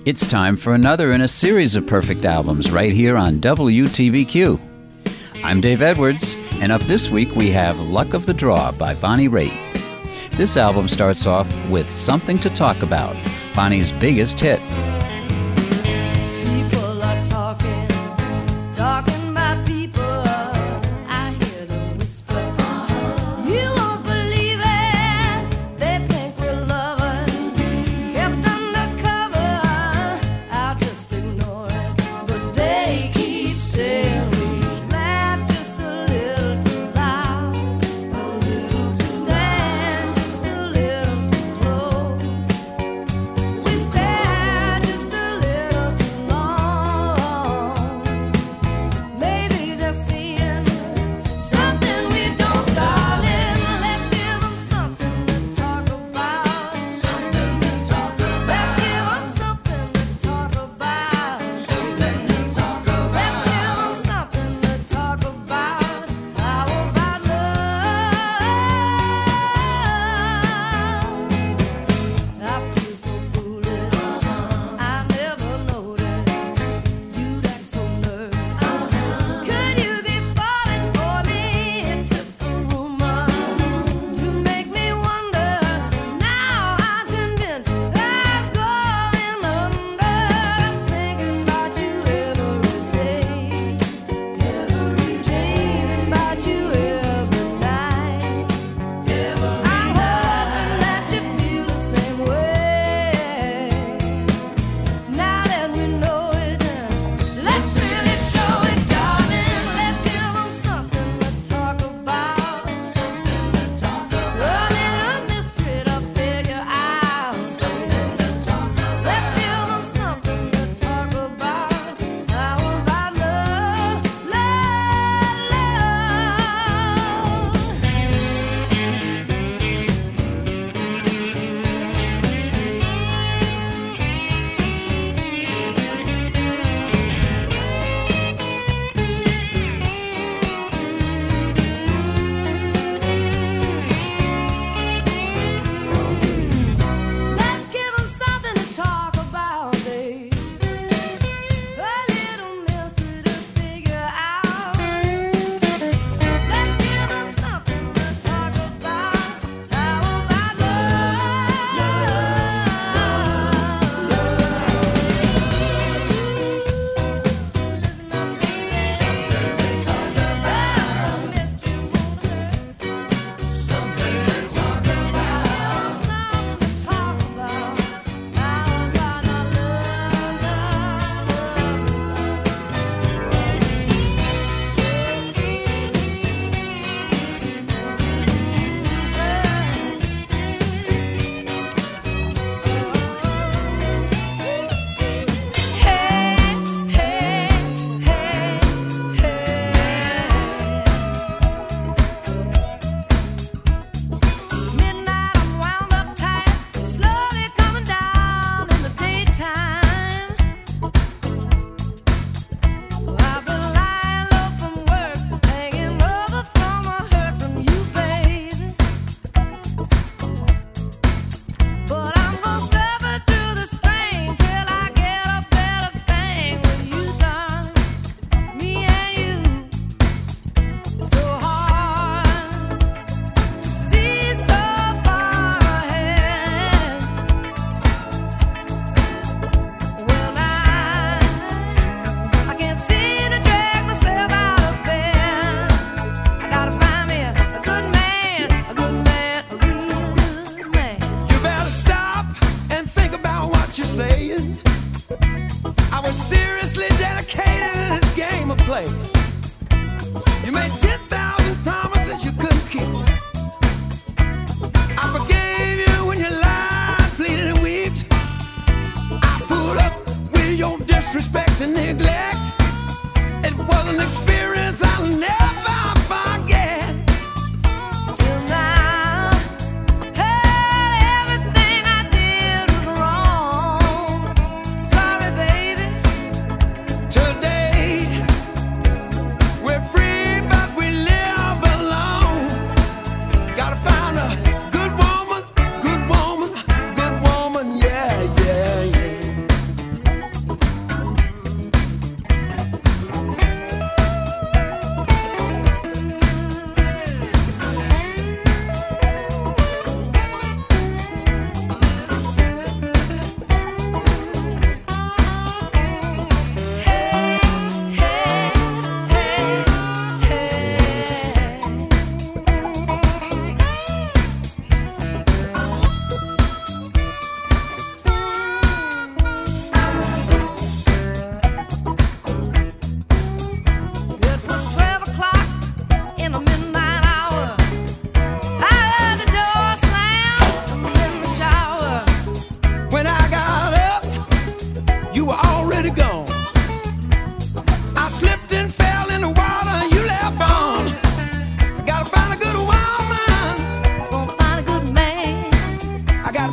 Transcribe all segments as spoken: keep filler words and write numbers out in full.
It's time for another in a series of perfect albums right here on W T B Q. I'm Dave Edwards, and up this week we have Luck of the Draw by Bonnie Raitt. This album starts off with Something to Talk About, Bonnie's biggest hit. People are talking, talking about people. I hear them whisper. You won't believe it. They think we're lovers, kept undercover. I'll just ignore it, but they keep saying we laugh just a little too loud, a little too stand just a little too close. We stare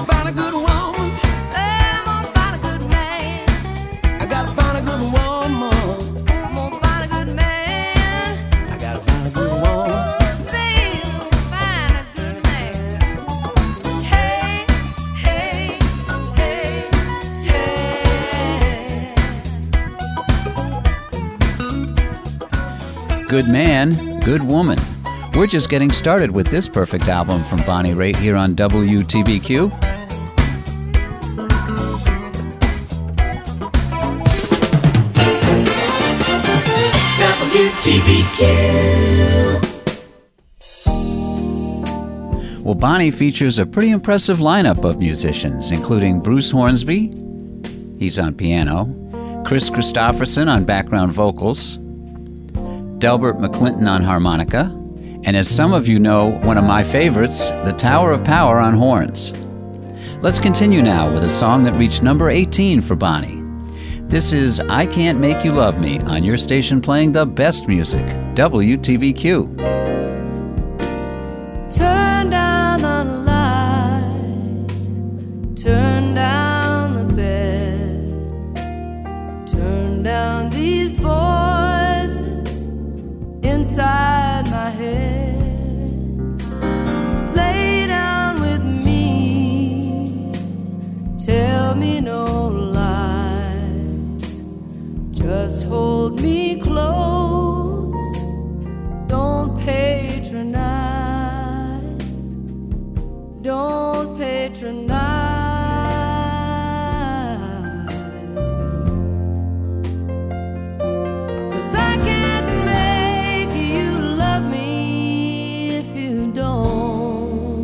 find a good woman. Then I'm gonna find a good man. I gotta find a good woman. I'm gonna find a good man. I gotta find a good woman. Baby, I'm gonna find a good man. Hey, hey, hey, hey. Good man, good woman. We're just getting started with this perfect album from Bonnie Raitt here on W T B Q. W T B Q. Well, Bonnie features a pretty impressive lineup of musicians, including Bruce Hornsby, he's on piano, Chris Christopherson on background vocals, Delbert McClinton on harmonica, and as some of you know, one of my favorites, the Tower of Power on horns. Let's continue now with a song that reached number eighteen for Bonnie. This is I Can't Make You Love Me on your station playing the best music, W T B Q. Turn down the lights, turn down the bed, turn down these voices inside my head. Lay down with me, tell me no lies, just hold me close, don't patronize, don't patronize me. 'Cause I can't make you love me if you don't.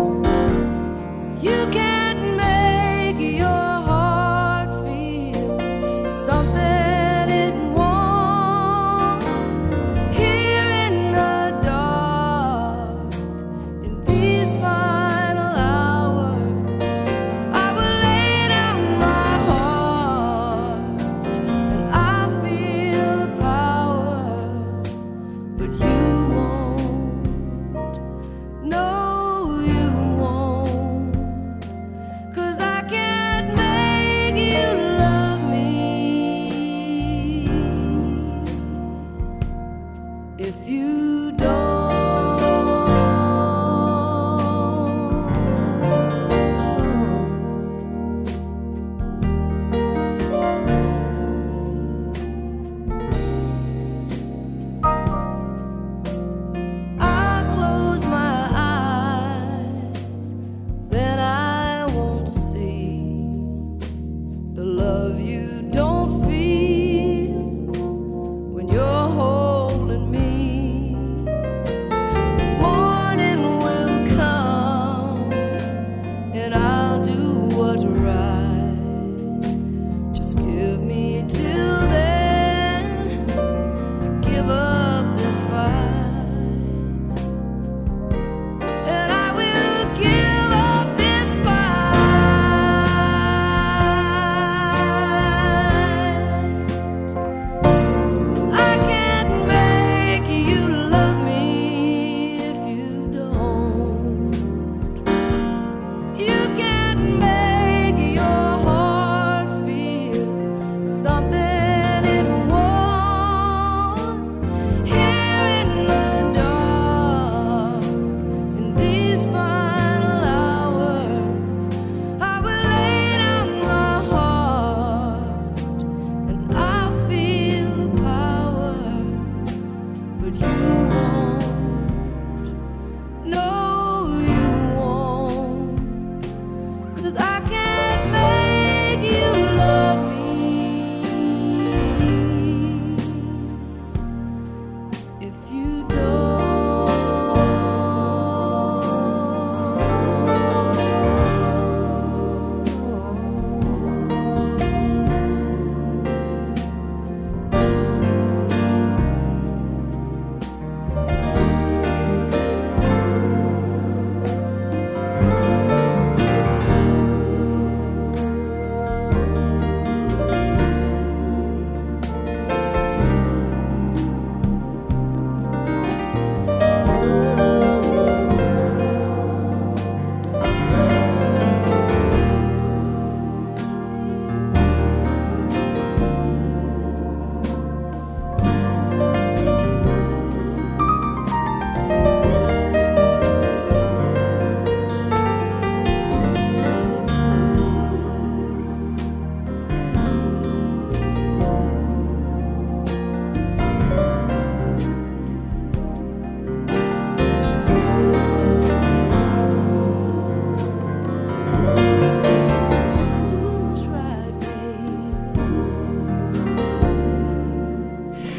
You can't make your heart feel something it won't. Here in the dark, in these final hours, I will lay down my heart and I feel the power, but you won't. No, you won't. 'Cause I can't make you love me if you don't. I close my eyes, then I won't see the love you don't feel when you're holding me. Morning will come and I'll do what's right. Just give me till then to give up this fight. And I will give up this fight. 'Cause I can't make you love me if you don't. You can't make your heart feel something it won't. Here in the dark, in these final hours, I will lay down my heart and I feel the power, but you won't. No, you won't. 'Cause I can't make you love me if you don't.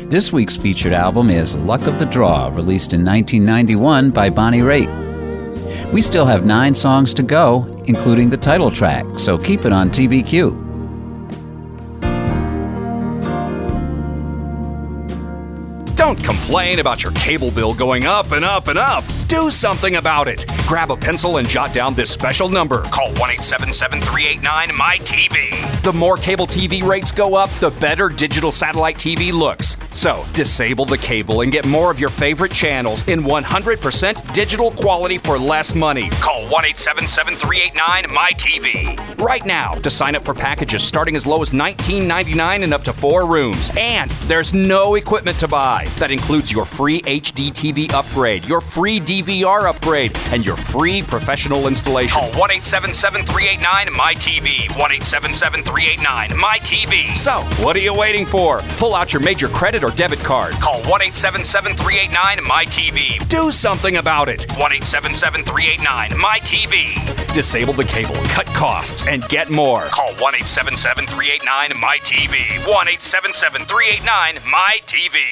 This week's featured album is Luck of the Draw, released in nineteen ninety-one by Bonnie Raitt. We still have nine songs to go, including the title track, so keep it on T B Q. Don't complain about your cable bill going up and up and up. Do something about it. Grab a pencil and jot down this special number. Call one eight seven seven, three eight nine, M Y T V. The more cable T V rates go up, the better digital satellite T V looks. So, disable the cable and get more of your favorite channels in one hundred percent digital quality for less money. Call one eight seven seven, three eight nine, M Y T V. Right now to sign up for packages starting as low as nineteen ninety-nine and up to four rooms. And there's no equipment to buy. That includes your free H D T V upgrade, your free D V R upgrade, and your free professional installation. Call one eight seven seven, three eight nine, M Y T V. one eight seven seven, three eight nine, M Y T V. So, what are you waiting for? Pull out your major credit or debit card. Call one eight seven seven, three eight nine, M Y T V. Do something about it. one eight seven seven, three eight nine, M Y T V. Disable the cable, cut costs, and get more. Call one eight seven seven, three eight nine, M Y T V. one eight seven seven, three eight nine, M Y T V.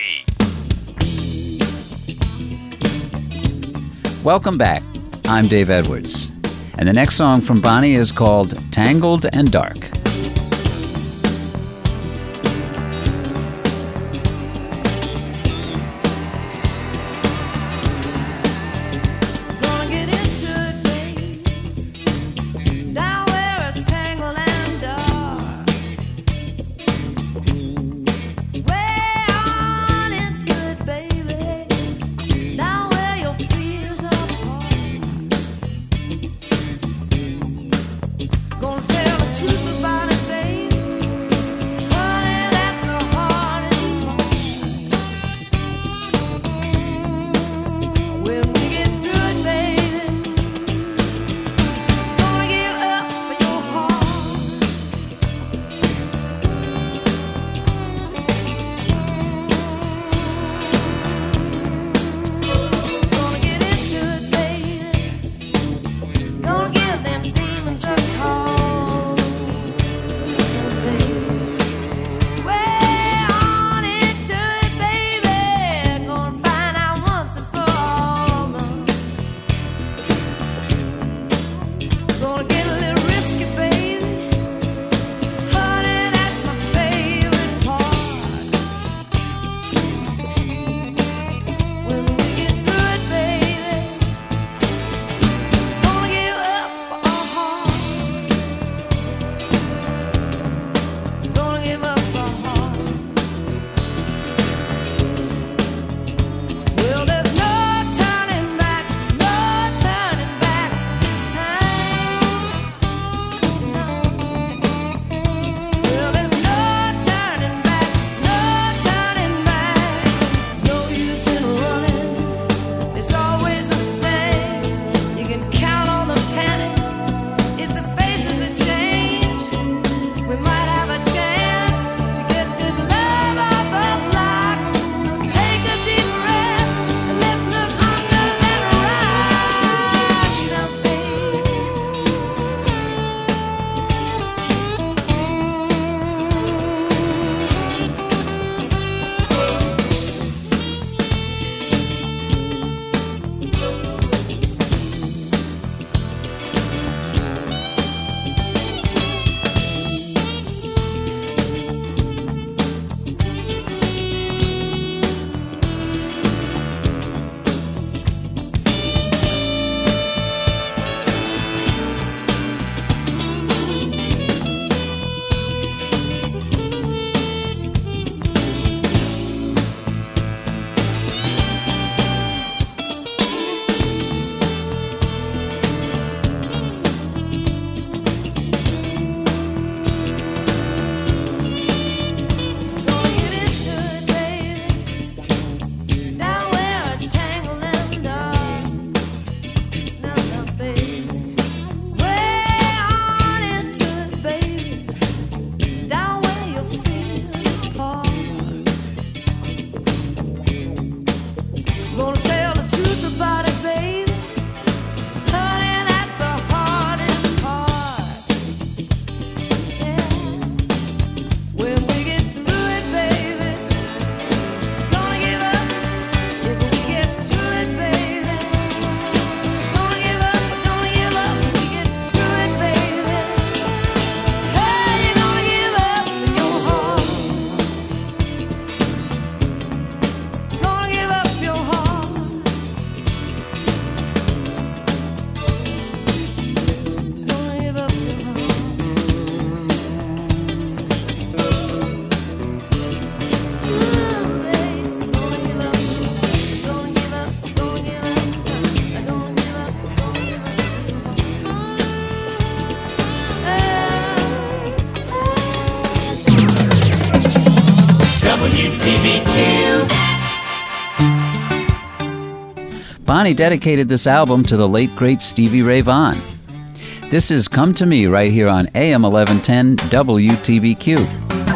Welcome back. I'm Dave Edwards. And the next song from Bonnie is called Tangled and Dark. Gonna get into it, babe. Down where it's tangled and dark. Way on into it, baby. Down where your fears are apart. Gonna tell the truth about W T B Q. Bonnie dedicated this album to the late, great Stevie Ray Vaughan. This is Come to Me right here on A M eleven ten W T B Q.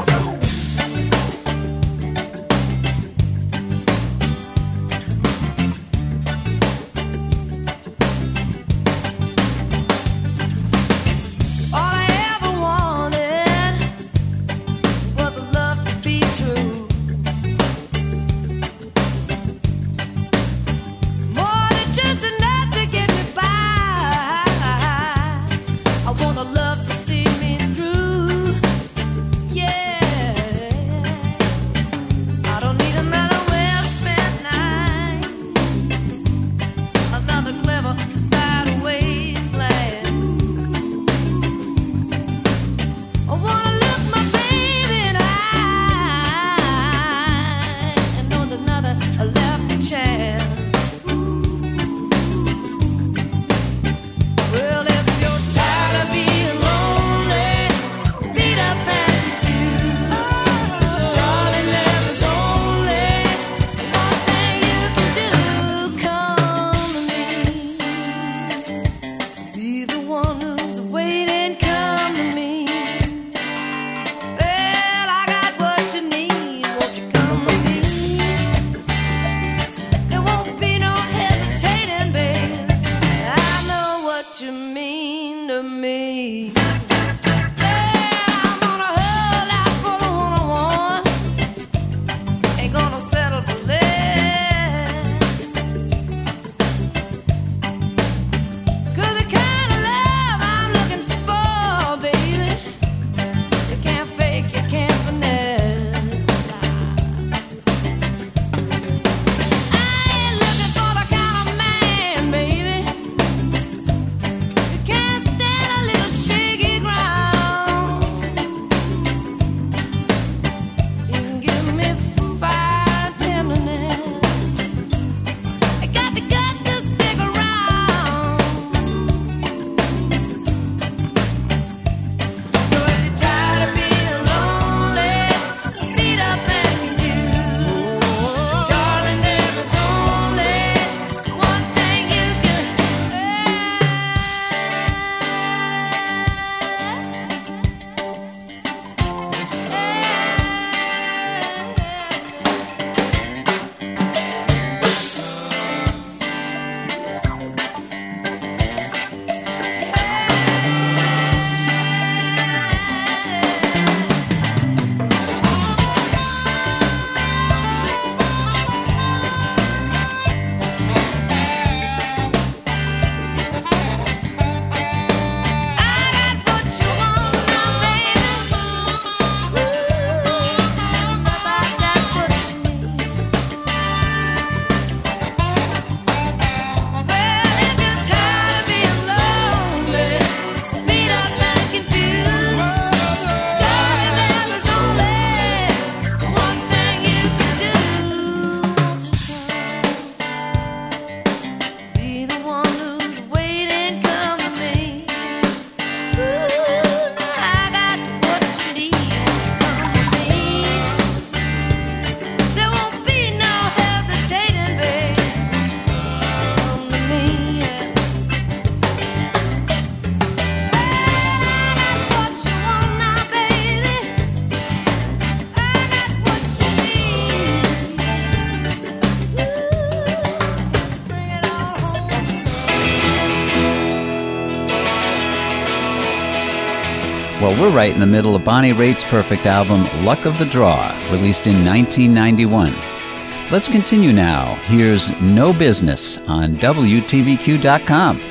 Well, we're right in the middle of Bonnie Raitt's perfect album, Luck of the Draw, released in nineteen ninety-one. Let's continue now. Here's No Business on W T B Q dot com.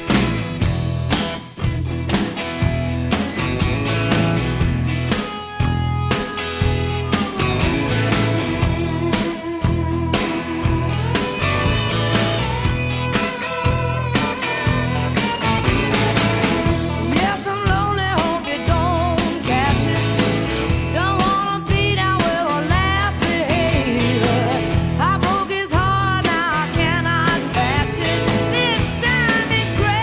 This time is great.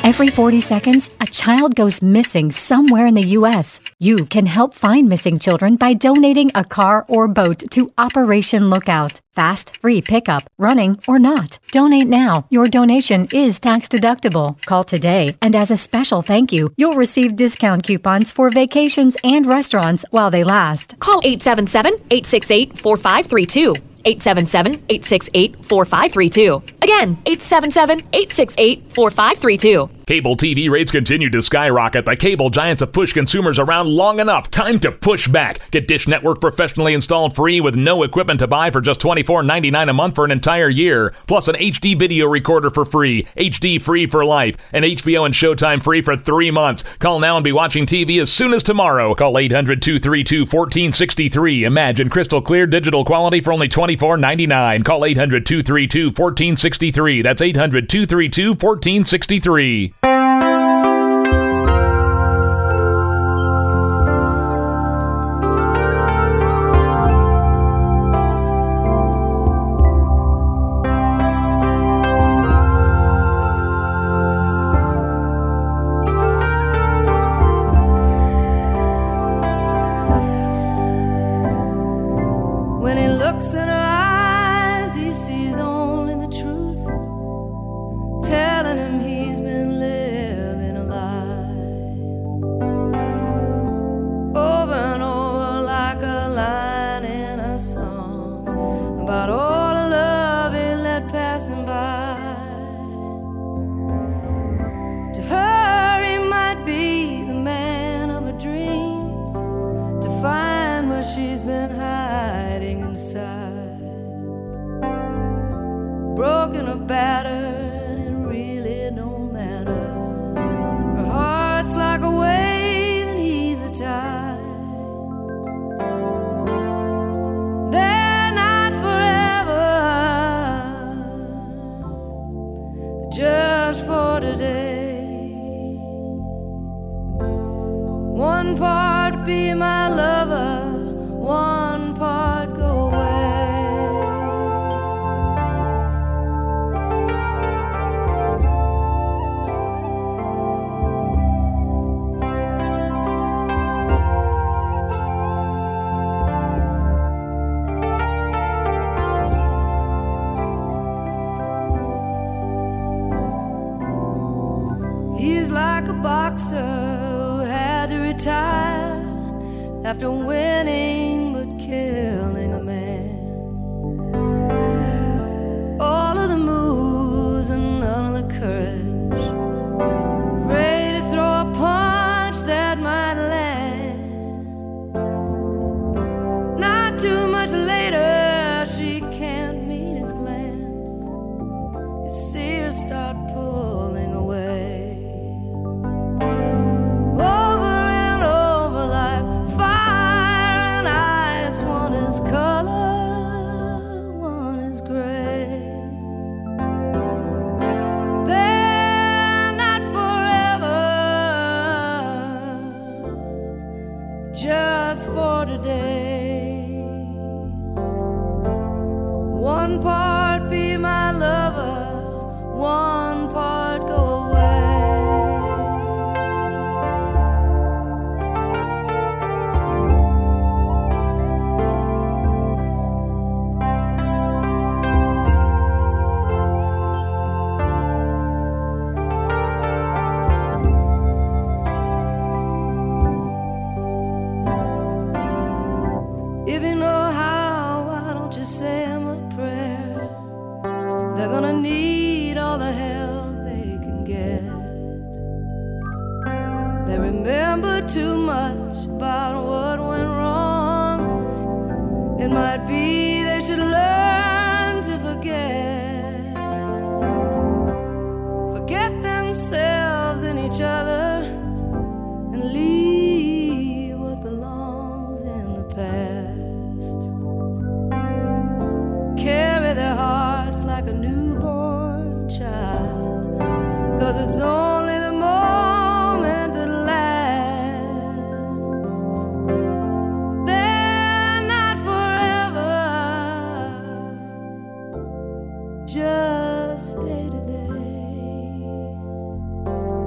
Every forty seconds, a child goes missing somewhere in the U S You can help find missing children by donating a car or boat to Operation Lookout. Fast, free pickup, running or not. Donate now. Your donation is tax deductible. Call today, and as a special thank you, you'll receive discount coupons for vacations and restaurants while they last. Call eight seven seven, eight six eight, four five three two. eight seven seven, eight six eight, four five three two. Again, eight seven seven, eight six eight, four five three two. Cable T V rates continue to skyrocket. The cable giants have pushed consumers around long enough. Time to push back. Get Dish Network professionally installed free with no equipment to buy for just twenty-four ninety-nine a month for an entire year. Plus an H D video recorder for free. H D free for life. And H B O and Showtime free for three months. Call now and be watching T V as soon as tomorrow. Call eight hundred, two three two, one four six three. Imagine crystal clear digital quality for only twenty-four ninety-nine. Call eight hundred, two three two, one four six three. That's eight hundred, two three two, one four six three. When he looks in her eyes, he sees only the truth, telling him he's been living a lie. Over and over like a line in a song about all the love he let passing by. To her he might be the man of her dreams, to find where she's been hiding inside. Broken or battered, it really don't matter. Her heart's like a wave and he's a tide. They're not forever, just for today. One part be my lover, one part go away. He's like a boxer who had to retire after winning but killing a man. All of the moves and none of the courage, afraid to throw a punch that might land. Not too much later, she can't meet his glance. You see her start pulling away. Color, one is gray. They're not forever, just for today. One part be my lover, one part go away. If you know how, why don't you say them a prayer? They're gonna need all the help they can get. They remember too much about what went wrong. It might be they should learn to forget. Forget themselves and each other and leave what belongs in the past. Carry their hearts like a newborn child, 'cause it's only the moment that lasts. They're not forever, just day to day.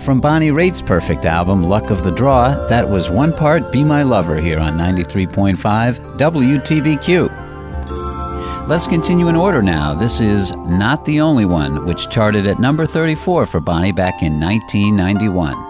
from Bonnie Raitt's perfect album, Luck of the Draw, that was One Part Be My Lover here on ninety-three point five W T B Q. Let's continue in order now. This is Not the Only One, which charted at number thirty-four for Bonnie back in nineteen ninety-one.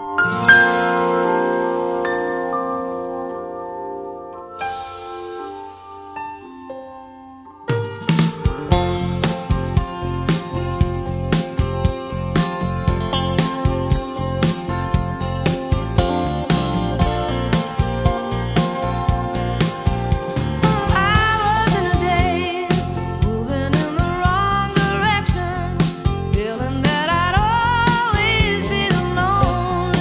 Feeling that I'd always be the lone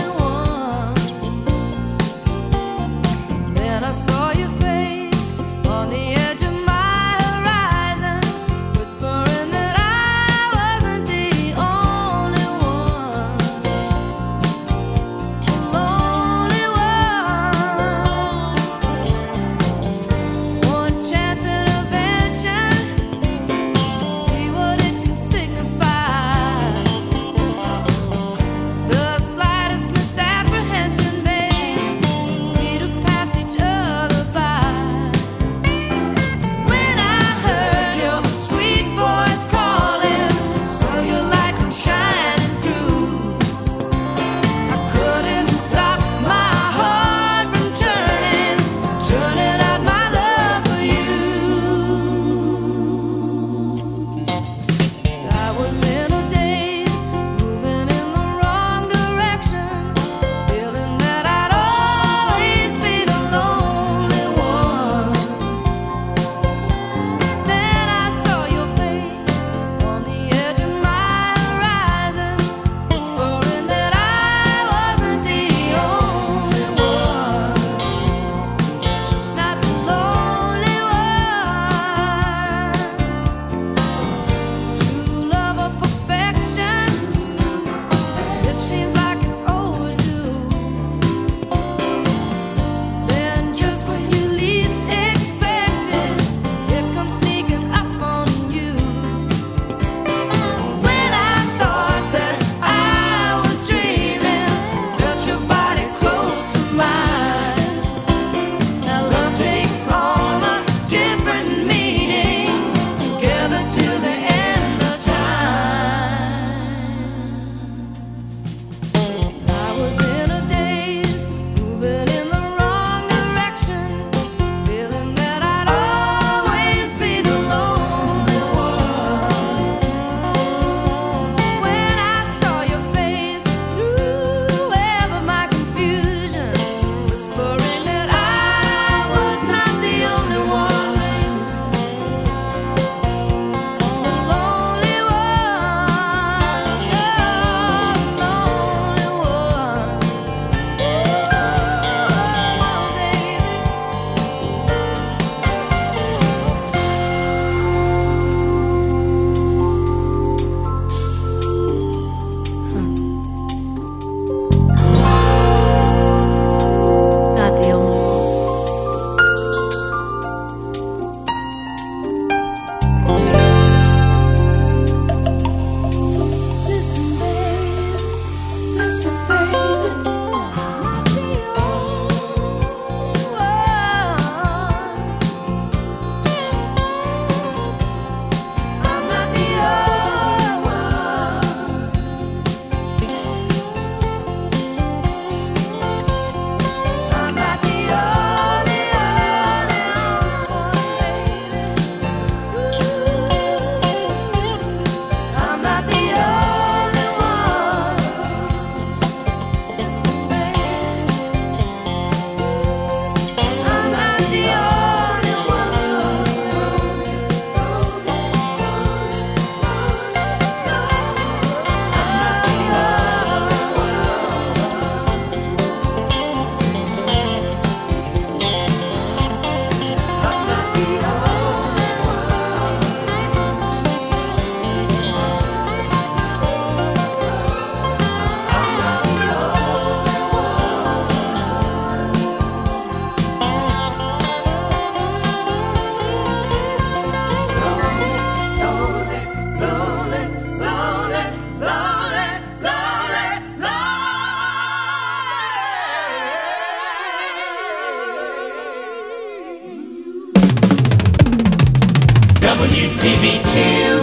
W T B Q.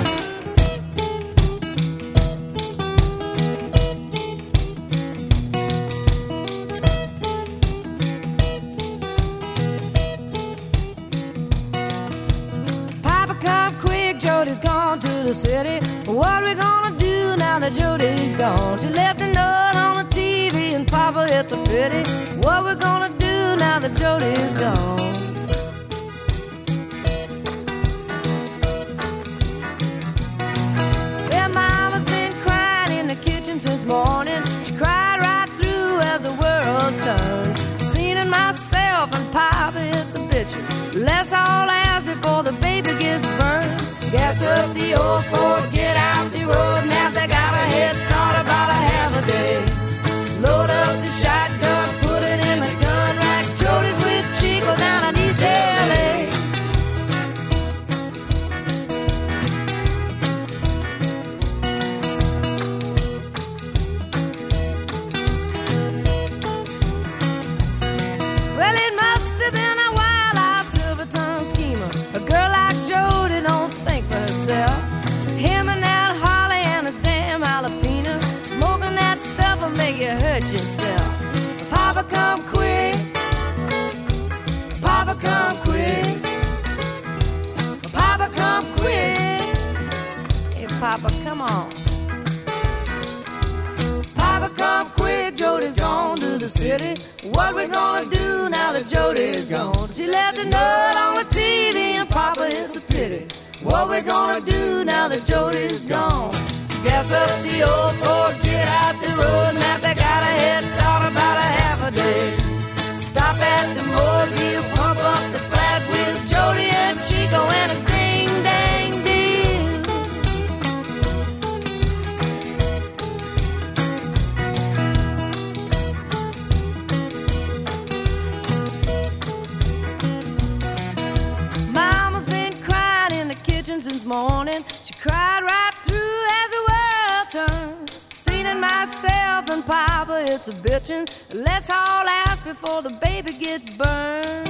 Papa, come quick, Jody's gone to the city. What we gonna do now that Jody's gone? She left a note on the T V, and Papa, it's a pity. What we gonna do now that Jody's gone? Well, Mama's been crying in the kitchen since morning. She cried right through as the world turned. Seen it myself, and Papa, it's a bitchin'. Let's all ask before the baby gets burned. Gas up the old Ford, get out the road, and have they got a head start about a half a day. Load up the shotgun, put it in the gun rack. Jody's with Chico down in East L A. Well, it must have been a wild-eyed silver-tongued schemer. A girl like Jody don't think for herself. Him and that Harley and a damn jalapeno, smoking that stuff will make you hurt yourself. Papa, come quick. Papa, come quick. Papa, come quick. Hey, Papa, come on. Papa, come quick. Jody's gone to the city. What we gonna do now that Jody's gone? She left a note on the T V, and Papa, it's a pity. What we gonna do now that Jody's gone? Gas up the old Ford, get out the road, and if they got a head start about a half a day. Stop at the Mobile, pump up the flat with Jody and Chico and his ding dang deal. Mama's been crying in the kitchen since morning. She cried right through as the world turned. Seen it myself, and Papa, it's a bitchin'. Let's all ask before the baby gets burned.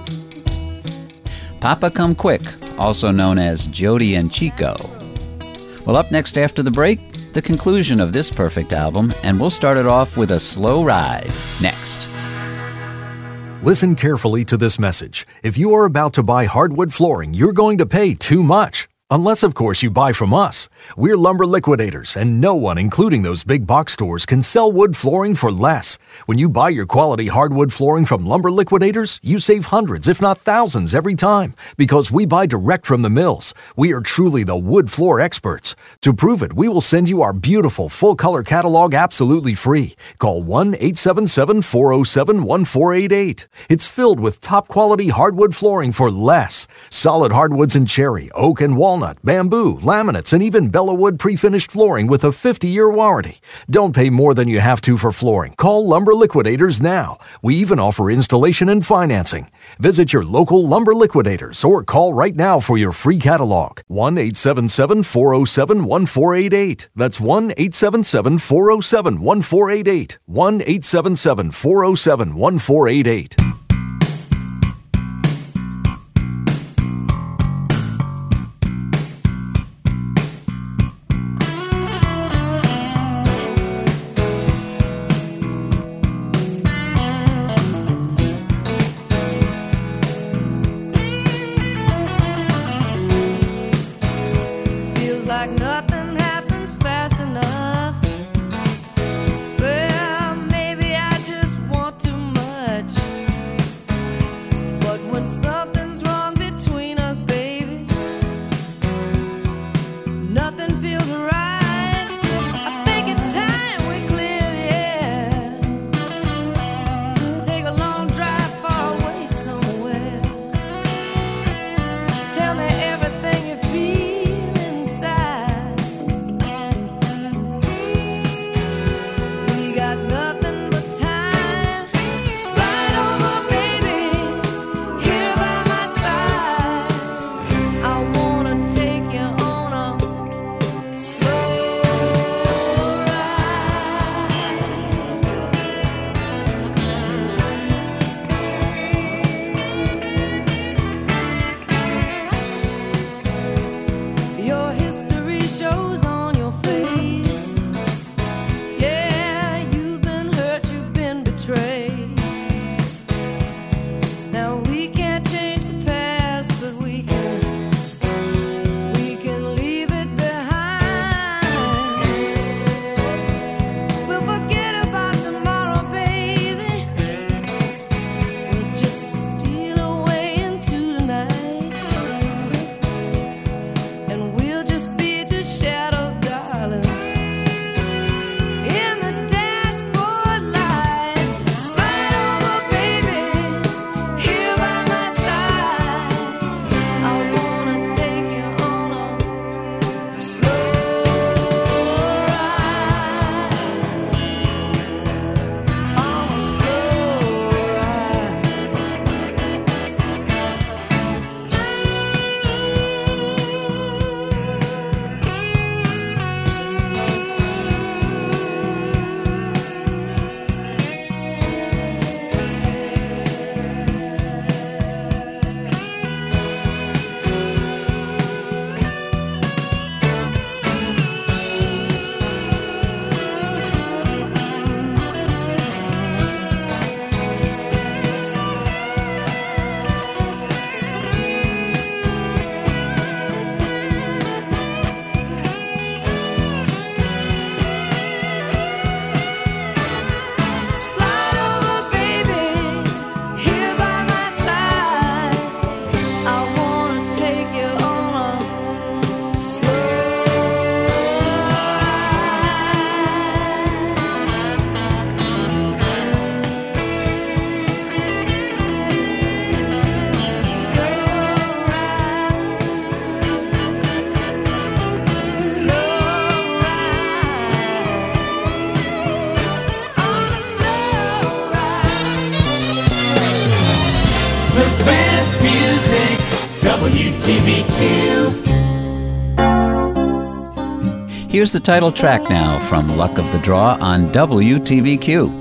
Papa Come Quick, also known as Jody and Chico. Well, up next after the break, the conclusion of this perfect album, and we'll start it off with a slow ride next. Listen carefully to this message. If you are about to buy hardwood flooring, you're going to pay too much. Unless, of course, you buy from us. We're Lumber Liquidators, and no one, including those big box stores, can sell wood flooring for less. When you buy your quality hardwood flooring from Lumber Liquidators, you save hundreds, if not thousands, every time, because we buy direct from the mills. We are truly the wood floor experts. To prove it, we will send you our beautiful full-color catalog absolutely free. Call one eight seven seven, four oh seven, one four eight eight. It's filled with top-quality hardwood flooring for less. Solid hardwoods in cherry, oak, and walnut. Bamboo, laminates, and even Bellawood pre-finished flooring with a fifty-year warranty. Don't pay more than you have to for flooring. Call Lumber Liquidators now. We even offer installation and financing. Visit your local Lumber Liquidators or call right now for your free catalog. one eight seven seven, four oh seven, one four eight eight. That's one eight seven seven, four oh seven, one four eight eight. one eight seven seven, four oh seven, one four eight eight. Like nothing happens fast enough. Well, maybe I just want too much. But when something's wrong between us, baby, nothing feels right. I think it's time we clear the air. Take a long drive far away somewhere. Tell me everything you feel inside. shows on your face. Yeah, you've been hurt, you've been betrayed. Now we can't change the past, but we can, we can leave it behind. We'll forget about tomorrow, baby. We'll just steal away into the night, and we'll just be just shadows, darling, in the dashboard light. Slide over, baby, here by my side. I wanna take you on a slow ride, on a slow ride. Slide over, baby, here by my side. I wanna take you on a slow ride. Slow ride. Slow ride. On a slow ride. The best music, W T B Q. Here's the title track now from Luck of the Draw on W T B Q.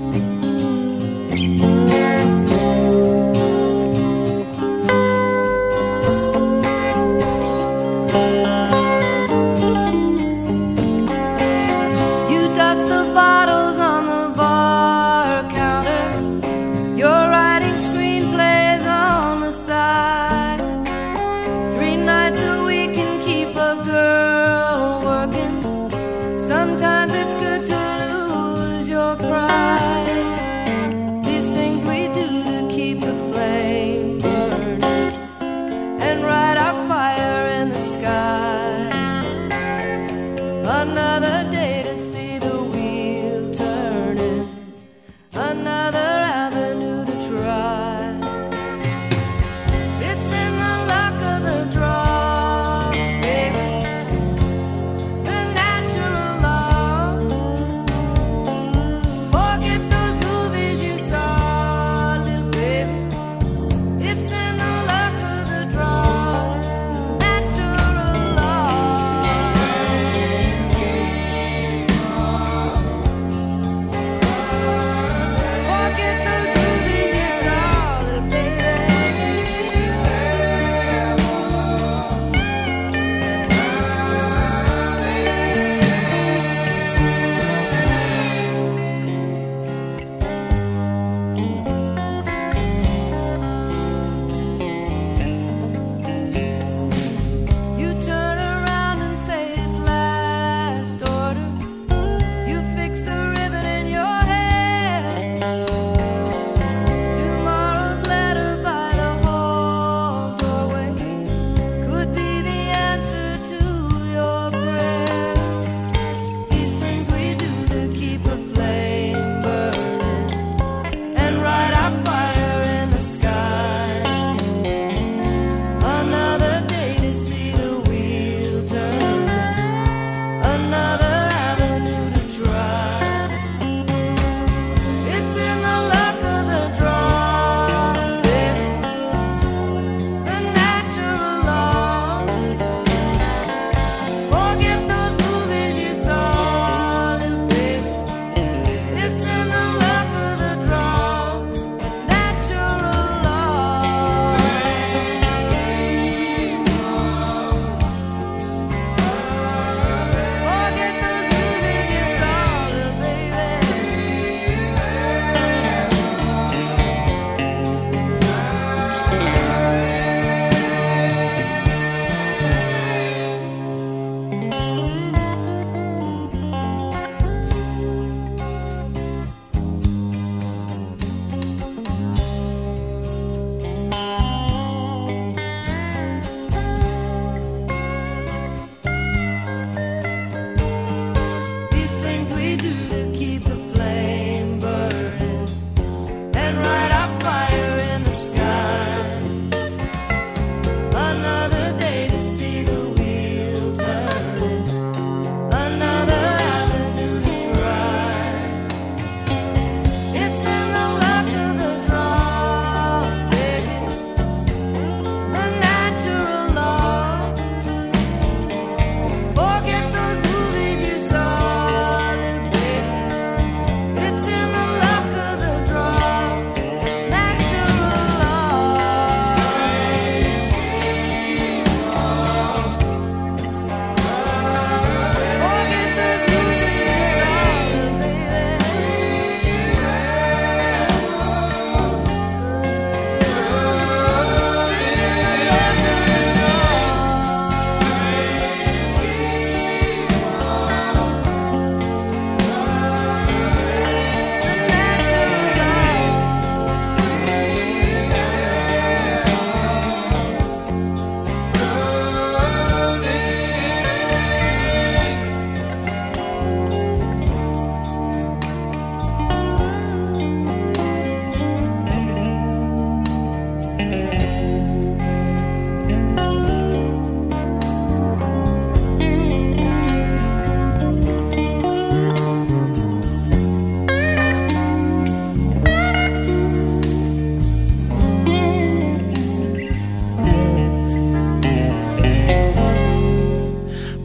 You dust the bottles on the bar counter. You're writing screenplays on the side. Three nights a week can keep a girl working. Sometimes it's good to lose your pride. These things we do to keep the flame burning and light our fire in the sky. Another day to see the wheel turning, another avenue to try. It's in the luck of the draw, baby, the natural law. Forget those movies you saw, little baby. It's in the luck of the draw, natural law.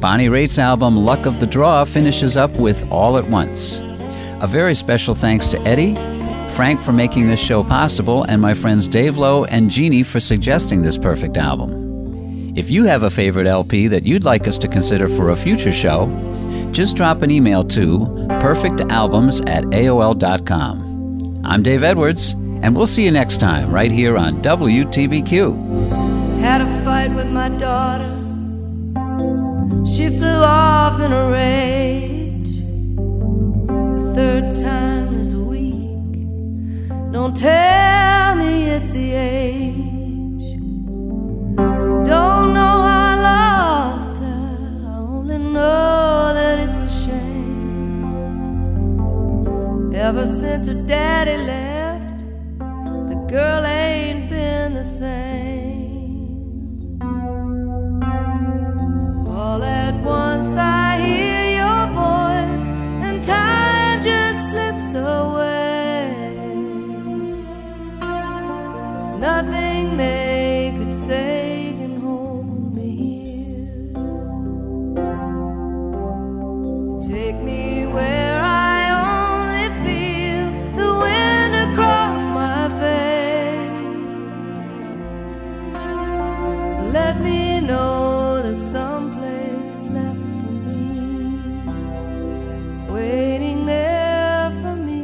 Bonnie Raitt's album Luck of the Draw finishes up with All at Once. A very special thanks to Eddie, Frank for making this show possible, and my friends Dave Lowe and Jeannie for suggesting this perfect album. If you have a favorite L P that you'd like us to consider for a future show, just drop an email to perfect albums at A O L dot com. I'm Dave Edwards, and we'll see you next time right here on W T B Q. Had a fight with my daughter. She flew off in a rage. The third time this week. Don't tell me it's the age. Don't know how I lost her. I only know that it's a shame. Ever since her daddy left, the girl ain't been the same. All at once I hear your voice, and time just slips away. Nothing they could say can hold me here. Take me where I only feel the wind across my face. Let me know there's someplace left for me, waiting there for me.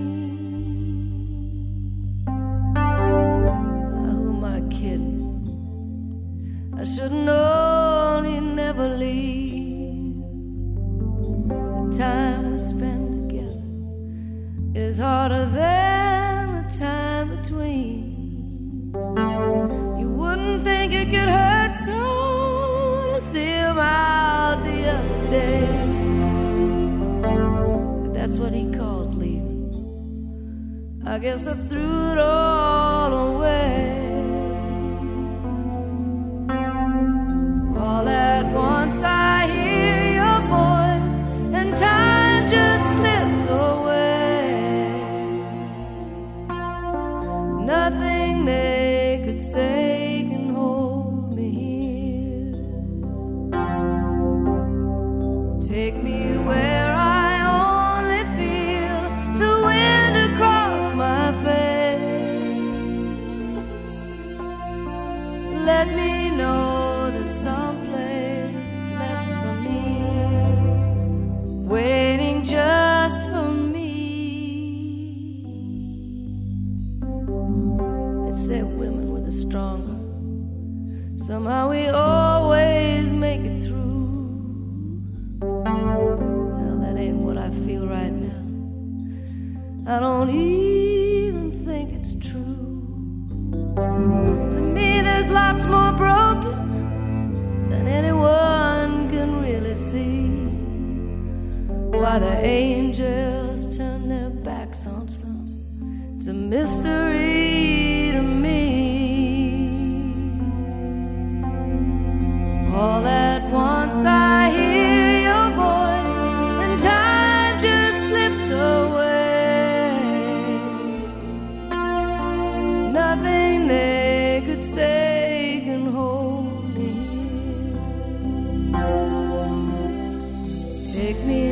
Who am I kidding? I should've known he'd never leave. The time we spend together is harder than the time between. You wouldn't think it could hurt so to see him out the other day. If that's what he calls leaving, I guess I threw it all away. All at once I hear your voice, and time just slips away. Nothing they could say can hold me here. Take me where I only feel the wind across my face. Let me know there's someplace left for me, waiting just for me. They say women were the stronger. Somehow we always make it through. Well, that ain't what I feel right now. I don't even think it's true. To me, there's lots more broken than anyone can really see. Why the angels turn their backs on some, it's a mystery to me. All at once I hear your voice, and time just slips away. Nothing they could say can hold me here. Take me